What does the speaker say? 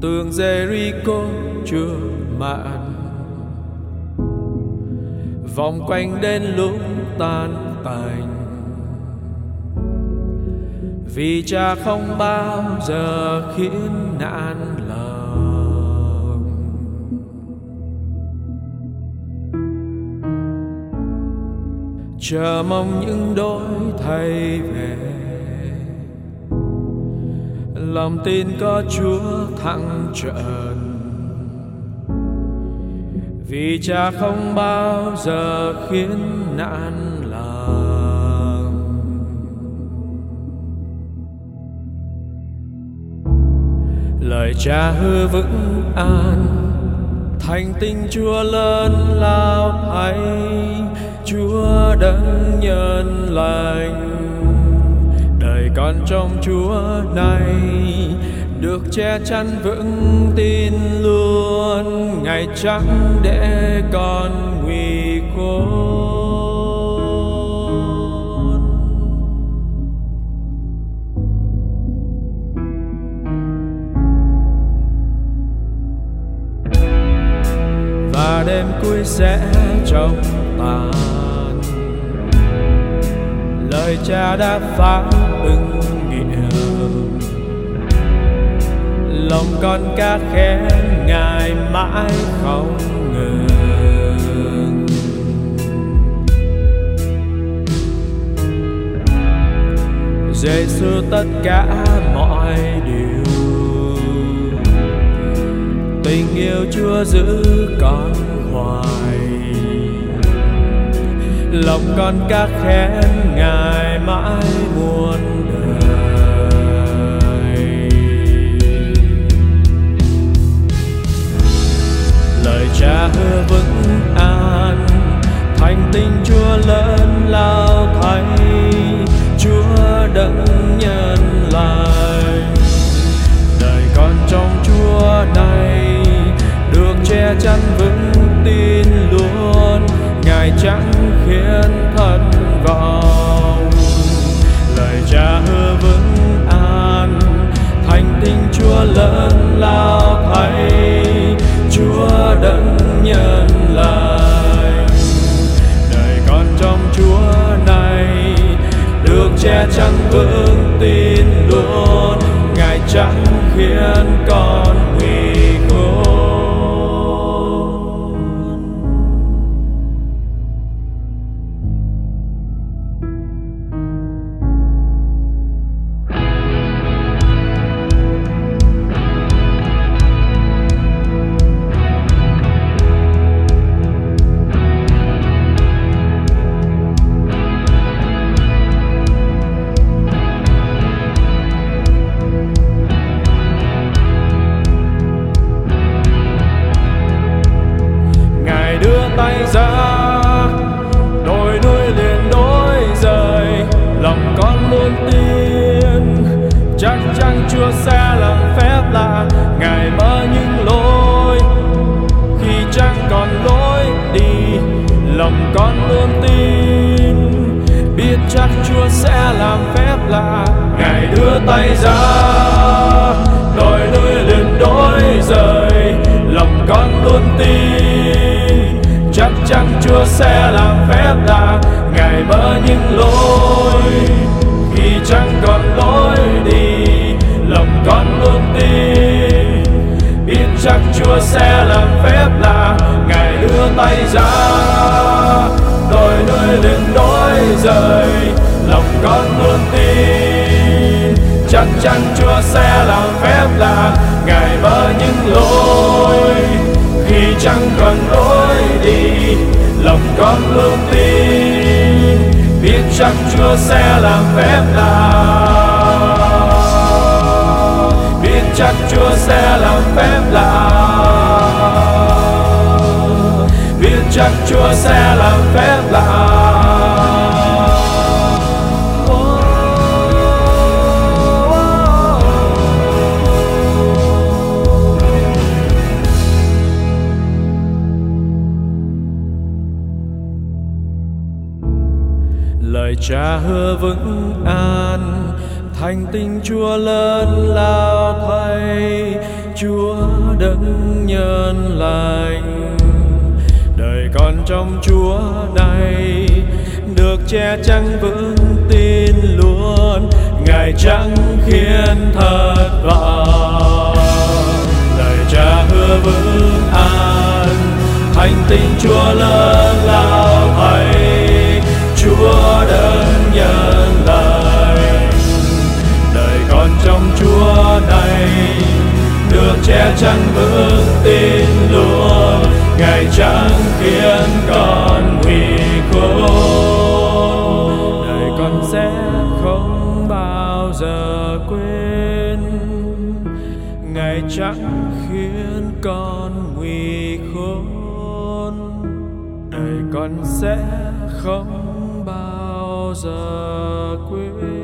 tường Jericho chưa mạn, vòng quanh đến lúc tan tành. Vì Cha không bao giờ khiến nản lòng. Chờ mong những đổi thay về, lòng tin có Chúa thắng trận. Vì Cha không bao giờ khiến nản lòng. Lời Cha hứa vững an, thành tình Chúa lớn lao thay. Chúa đấng nhân lành, đời con trong Chúa này được che chắn vững tin luôn. Ngày chẳng để con nguy khốn. Và đêm cuối sẽ trong tàn, lời Cha đã phán ứng nghiệm. Lòng con ca khen Ngài mãi không ngừng. Giêsu tất cả mọi điều, tình yêu Chúa giữ con hoài. Lòng con ca khen Ngài mãi muôn đời. Lời Cha hứa vững an, thành tình Chúa lớn lao thay. Chúa đấng nhân lành, đời con trong Chúa này được che chắn vững tin luôn. Ngài chẳng khiến thất vọng. Lời Cha hứa vững an, thành tình Chúa lớn lao thay. Chúa đấng nhân lành, đời con trong Chúa này được che chắn vững tin luôn. Ngài chẳng khiến con nguy khốn. Tay ra, đồi núi liền đổi rời. Lòng con luôn tin chắc chắn Chúa sẽ làm phép lạ. Ngài mở những lối khi chẳng còn lối đi. Lòng con luôn tin biết chắc Chúa sẽ làm phép lạ. Ngài đưa tay ra, đồi núi liền đổi rời. Lòng con luôn tin chắc chắn Chúa sẽ làm phép lạ. Ngài mở những lối khi chẳng còn lối đi. Lòng con luôn tin biết chắc Chúa sẽ làm phép lạ. Ngài đưa tay ra, đồi núi liền đổi rời. Lòng con luôn tin chắc chắn Chúa sẽ làm phép lạ. Ngài mở những lối khi chẳng còn lối đi. Lòng con luôn tin biết chắc Chúa sẽ làm phép lạ. Biết chắc Chúa sẽ làm phép lạ. Biết chắc Chúa sẽ làm phép lạ. Lời Cha hứa vững an, thành tình Chúa lớn lao thay. Chúa đấng nhân lành. Đời con trong Chúa này được che chắn vững tin luôn, Ngài chẳng khiến thất vọng. Lời Cha hứa vững an, hành tinh Chúa lớn lao thay, Chúa đấng nhân lành. Đời con trong Chúa này được che chắn vững tin luôn, Ngài chẳng khiến con nguy khốn. Đời con sẽ không bao giờ quên, Ngài chẳng khiến con nguy khốn. Đời con sẽ không bao giờ quên.